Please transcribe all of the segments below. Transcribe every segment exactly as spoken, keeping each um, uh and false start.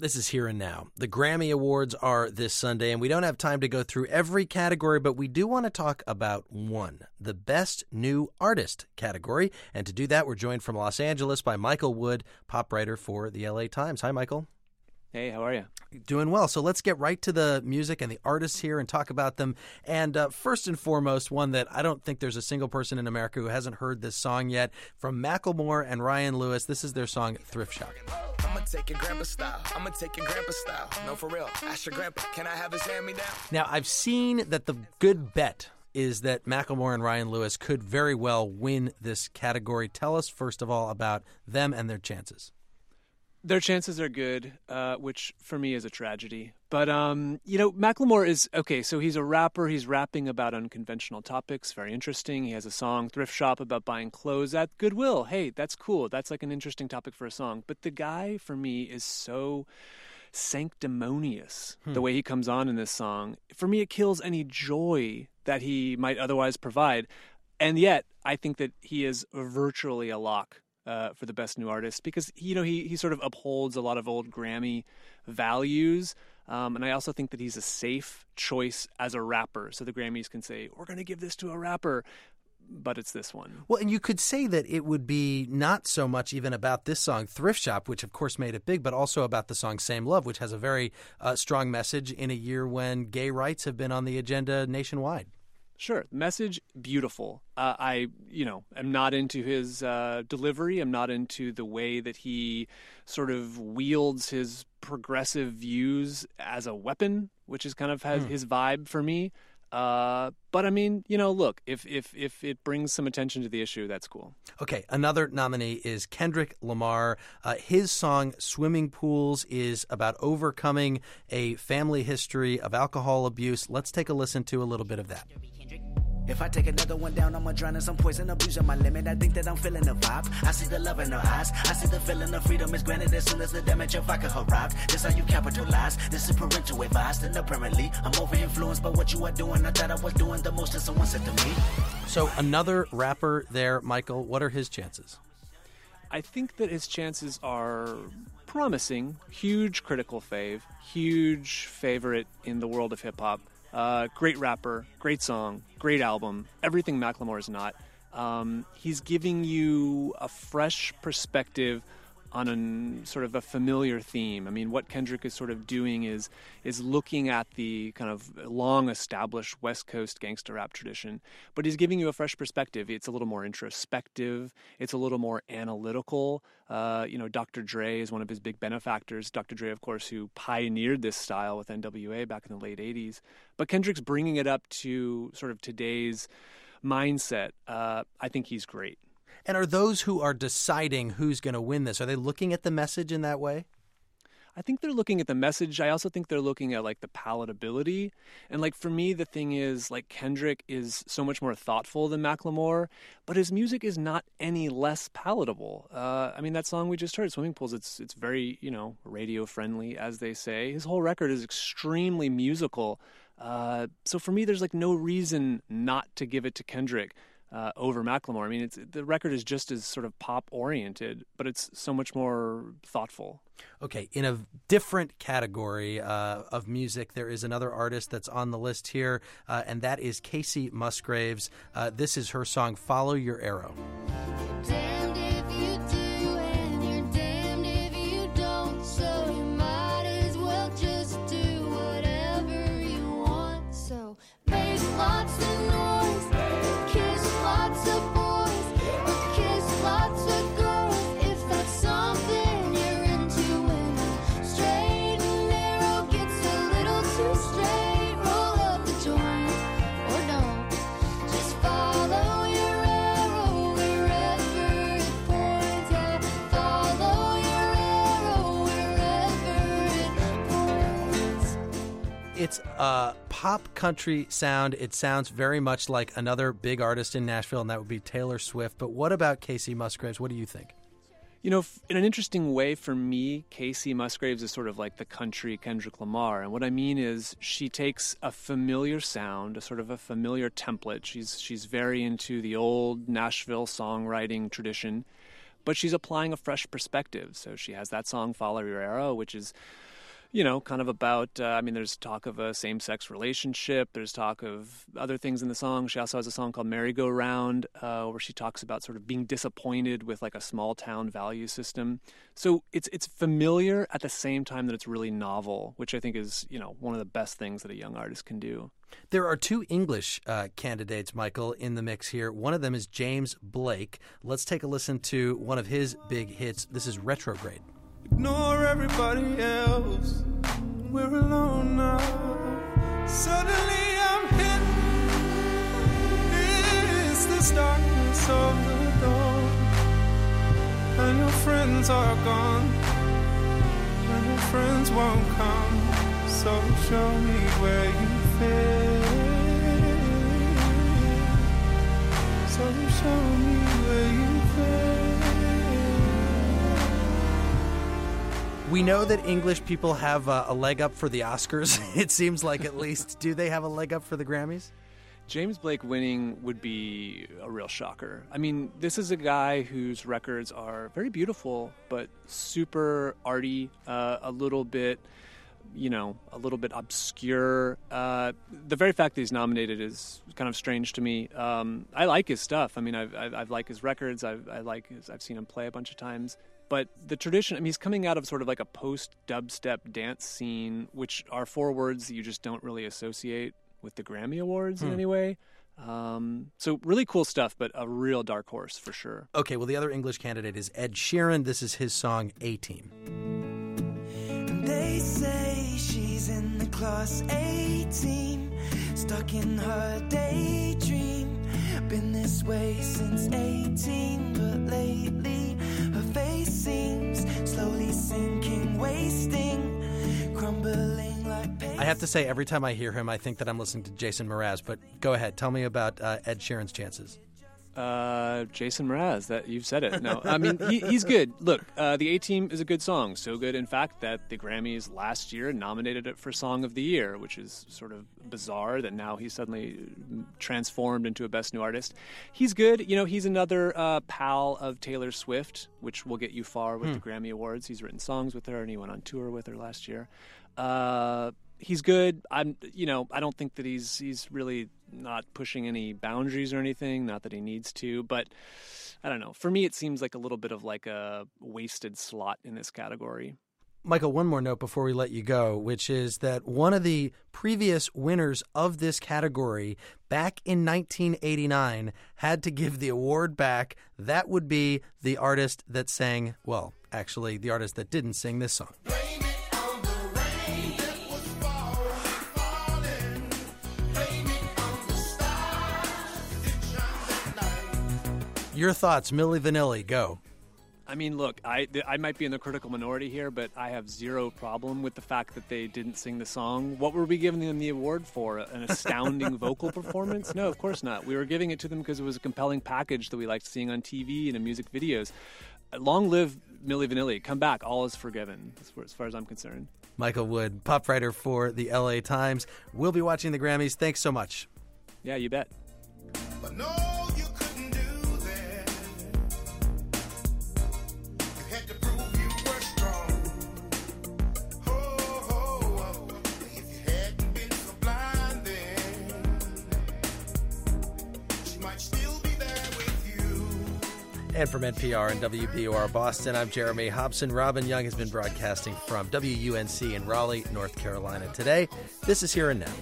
This is Here and Now. The Grammy Awards are this Sunday, and we don't have time to go through every category, but we do want to talk about one, the Best New Artist category. And to do that, we're joined from Los Angeles by Michael Wood, pop writer for the L A Times. Hi, Michael. Hey, how are you? Doing well. So let's get right to the music and the artists here and talk about them. And uh, first and foremost, one that I don't think there's a single person in America who hasn't heard this song yet, from Macklemore and Ryan Lewis. This is their song, Thrift Shop. I'ma take your grandpa style. I'ma take your grandpa style. No, for real. Ask your grandpa, can I have his hand-me-down? Now, I've seen that the good bet is that Macklemore and Ryan Lewis could very well win this category. Tell us, first of all, about them and their chances. Their chances are good, uh, which for me is a tragedy. But, um, you know, Macklemore is, okay, so he's a rapper. He's rapping about unconventional topics. Very interesting. He has a song, Thrift Shop, about buying clothes at Goodwill. Hey, that's cool. That's like an interesting topic for a song. But the guy, for me, is so sanctimonious, hmm. the way he comes on in this song. For me, it kills any joy that he might otherwise provide. And yet, I think that he is virtually a lock Uh, for the Best New Artist, because you know he he sort of upholds a lot of old Grammy values, um, and I also think that he's a safe choice as a rapper. So the Grammys can say, we're going to give this to a rapper, but it's this one. Well, and you could say that it would be not so much even about this song, Thrift Shop, which of course made it big, but also about the song Same Love, which has a very uh, strong message in a year when gay rights have been on the agenda nationwide. Sure. Message, beautiful. Uh, I, you know, am not into his uh, delivery. I'm not into the way that he sort of wields his progressive views as a weapon, which is kind of has mm. his vibe for me. Uh, but I mean, you know, look, if, if, if it brings some attention to the issue, that's cool. Okay. Another nominee is Kendrick Lamar. Uh, his song Swimming Pools is about overcoming a family history of alcohol abuse. Let's take a listen to a little bit of that. If I take another one down, I'ma drown in some poison, abusing my limit. I think that I'm feeling the vibe. I see the love in her eyes. I see the feeling of freedom is granted as soon as the damage of vodka arrived. This how you capitalize. This is parental advice. And apparently, I'm over influenced by what you are doing. I thought I was doing the most that someone said to me. So another rapper there, Michael. What are his chances? I think that his chances are promising. Huge critical fave. Huge favorite in the world of hip-hop. Uh, great rapper, great song, great album, everything Macklemore is not. Um, he's giving you a fresh perspective on a sort of a familiar theme. I mean, what Kendrick is sort of doing is is looking at the kind of long-established West Coast gangster rap tradition, but he's giving you a fresh perspective. It's a little more introspective. It's a little more analytical. Uh, you know, Doctor Dre is one of his big benefactors. Doctor Dre, of course, who pioneered this style with N W A back in the late eighties. But Kendrick's bringing it up to sort of today's mindset. Uh, I think he's great. And are those who are deciding who's going to win this, are they looking at the message in that way? I think they're looking at the message. I also think they're looking at, like, the palatability. And, like, for me, the thing is, like, Kendrick is so much more thoughtful than Macklemore, but his music is not any less palatable. Uh, I mean, that song we just heard, Swimming Pools, it's it's very, you know, radio-friendly, as they say. His whole record is extremely musical. Uh, so for me, there's, like, no reason not to give it to Kendrick. Uh, over Macklemore. I mean, it's the record is just as sort of pop-oriented, but it's so much more thoughtful. Okay, in a different category uh, of music, there is another artist that's on the list here, uh, and that is Kacey Musgraves. Uh, this is her song, Follow Your Arrow. Damned if you do, and you're damned if you don't, so you might as well just do whatever you want. So make lots of noise. Lots of boys, but kiss lots of girls if that's something you're into. When a straight and narrow gets a little too straight, roll up the joint or don't. Just follow your arrow wherever it points at. Follow your arrow wherever it points. It's uh pop country sound. It sounds very much like another big artist in Nashville, and that would be Taylor Swift. But what about Kacey Musgraves? What do you think? You know, in an interesting way for me, Kacey Musgraves is sort of like the country Kendrick Lamar. And what I mean is she takes a familiar sound, a sort of a familiar template. She's she's very into the old Nashville songwriting tradition, but she's applying a fresh perspective. So she has that song, Follow Your Arrow, which is you know, kind of about, uh, I mean, there's talk of a same-sex relationship. There's talk of other things in the song. She also has a song called Merry-Go-Round, uh, where she talks about sort of being disappointed with like a small-town value system. So it's it's familiar at the same time that it's really novel, which I think is, you know, one of the best things that a young artist can do. There are two English uh, candidates, Michael, in the mix here. One of them is James Blake. Let's take a listen to one of his big hits. This is Retrograde. Ignore everybody else. We're alone now. Suddenly I'm hit. It's this darkness of the dawn. And your friends are gone. And your friends won't come. So show me where you fit. So show me where you fit. We know that English people have uh, a leg up for the Oscars. It seems like, at least. Do they have a leg up for the Grammys? James Blake winning would be a real shocker. I mean, this is a guy whose records are very beautiful, but super arty, uh, a little bit, you know, a little bit obscure. Uh, the very fact that he's nominated is kind of strange to me. Um, I like his stuff. I mean, I've, I've, I've liked his records. I've, I like his, I've seen him play a bunch of times. But the tradition, I mean, he's coming out of sort of like a post-dubstep dance scene, which are four words that you just don't really associate with the Grammy Awards hmm. in any way. Um, so really cool stuff, but a real dark horse for sure. Okay, well, the other English candidate is Ed Sheeran. This is his song, A-Team. They say she's in the class A-team, stuck in her daydream. Been this way since eighteen, but lately her face seems slowly sinking, wasting, crumbling like paste. I have to say, every time I hear him, I think that I'm listening to Jason Mraz. But go ahead, tell me about uh, Ed Sheeran's chances. Uh, Jason Mraz, that you've said it. No, I mean, he, he's good. Look, uh, the A-Team is a good song. So good, in fact, that the Grammys last year nominated it for Song of the Year, which is sort of bizarre that now he's suddenly transformed into a Best New Artist. He's good. You know, he's another uh, pal of Taylor Swift, which will get you far with hmm. the Grammy Awards. He's written songs with her, and he went on tour with her last year. Uh, he's good. I'm, you know, I don't think that he's he's really not pushing any boundaries or anything. Not that he needs to, but I don't know. For me, it seems like a little bit of like a wasted slot in this category. Michael, one more note before we let you go, which is that one of the previous winners of this category back in nineteen eighty-nine had to give the award back. That would be the artist that sang, well, actually, the artist that didn't sing this song. Your thoughts, Milli Vanilli, go. I mean, look, I, I might be in the critical minority here, but I have zero problem with the fact that they didn't sing the song. What were we giving them the award for? An astounding vocal performance? No, of course not. We were giving it to them because it was a compelling package that we liked seeing on T V and in music videos. Long live Milli Vanilli. Come back. All is forgiven, as far as I'm concerned. Michael Wood, pop writer for the L A Times. We'll be watching the Grammys. Thanks so much. Yeah, you bet. But no, you couldn't do that. You had to prove you were strong. Oh, oh, oh. If you hadn't been so blind then, she might still be there with you. And from N P R and W B U R Boston, I'm Jeremy Hobson. Robin Young has been broadcasting from W U N C in Raleigh, North Carolina today. This is Here and Now.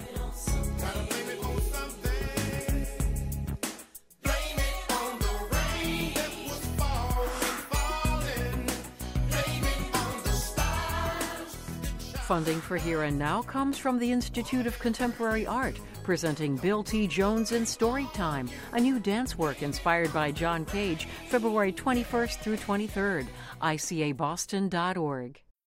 Funding for Here and Now comes from the Institute of Contemporary Art, presenting Bill T. Jones in Storytime, a new dance work inspired by John Cage, February twenty-first through twenty-third, I C A Boston dot org.